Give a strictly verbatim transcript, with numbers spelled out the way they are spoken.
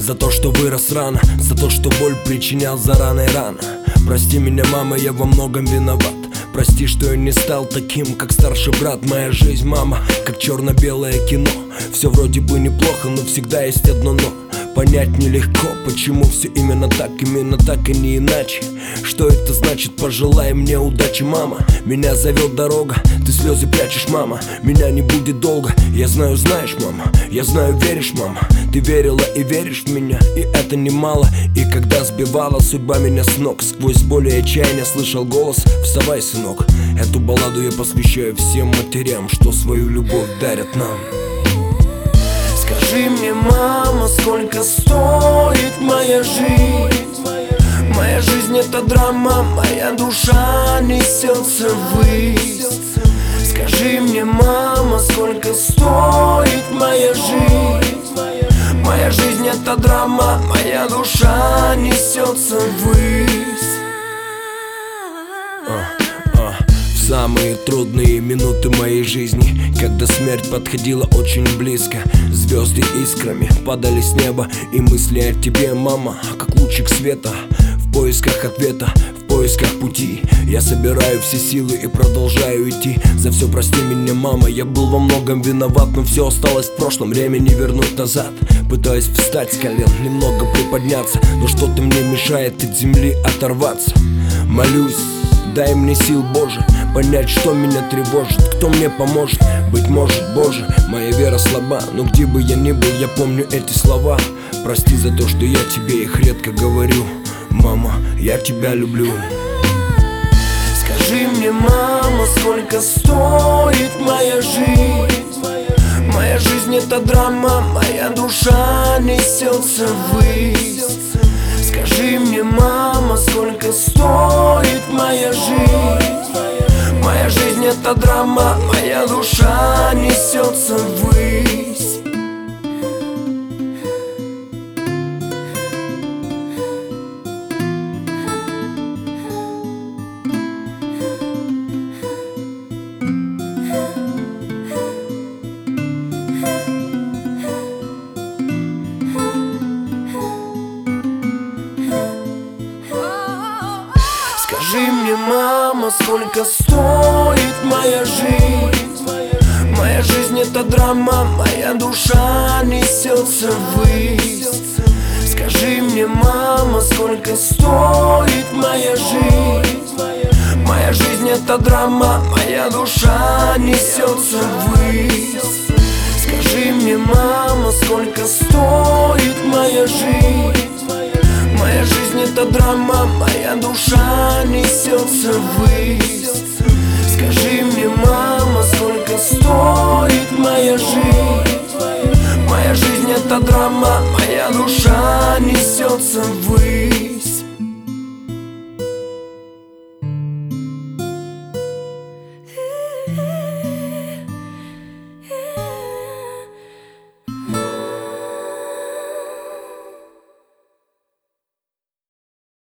За то, что вырос рано, за то, что боль причинял заранее рано. Прости меня, мама, я во многом виноват. Прости, что я не стал таким, как старший брат. Моя жизнь, мама, как черно-белое кино. Все вроде бы неплохо, но всегда есть одно но. Понять нелегко, почему все именно так, именно так и не иначе. Что это значит, пожелай мне удачи, мама. Меня зовет дорога, ты слезы прячешь, мама. Меня не будет долго, я знаю, знаешь, мама. Я знаю, веришь, мама. Ты верила и веришь в меня, и это немало. И когда сбивала судьба меня с ног, сквозь боль и отчаяние слышал голос: вставай, сынок. Эту балладу я посвящаю всем матерям, что свою любовь дарят нам. Скажи мне, мама, сколько стоит моя жизнь? Моя жизнь — это драма, моя душа несется ввысь. Скажи мне, мама, сколько стоит моя жизнь? Моя жизнь — это драма, моя душа несется ввысь. В самые трудные минуты моей жизни, когда смерть подходила очень близко, звезды искрами падали с неба, и мысли о тебе, мама, как лучик света. В поисках ответа, в поисках пути я собираю все силы и продолжаю идти. За все прости меня, мама, я был во многом виноват, но все осталось в прошлом, время не вернуть назад. Пытаюсь встать с колен, немного приподняться, но что-то мне мешает от земли оторваться. Молюсь, дай мне сил, Боже, понять, что меня тревожит, кто мне поможет. Быть может, Боже, моя вера слаба, но где бы я ни был, я помню эти слова. Прости за то, что я тебе их редко говорю. Мама, я тебя люблю. Скажи мне, мама, сколько стоит моя жизнь? Моя жизнь — это драма, моя душа несется ввысь. Скажи мне, мама, сколько стоит моя жизнь? Моя жизнь — это драма, моя душа несется ввысь. Скажи мне, мама, сколько стоит моя жизнь? Моя жизнь — это драма, моя душа несется ввысь. Скажи мне, мама, сколько стоит моя жизнь? Моя жизнь — это драма, моя душа несется ввысь. Скажи мне, мама, сколько стоит моя жизнь? Моя жизнь — это драма, моя душа несется ввысь. Скажи мне, мама, сколько стоит моя жизнь? Моя жизнь — это драма, моя душа несется ввысь.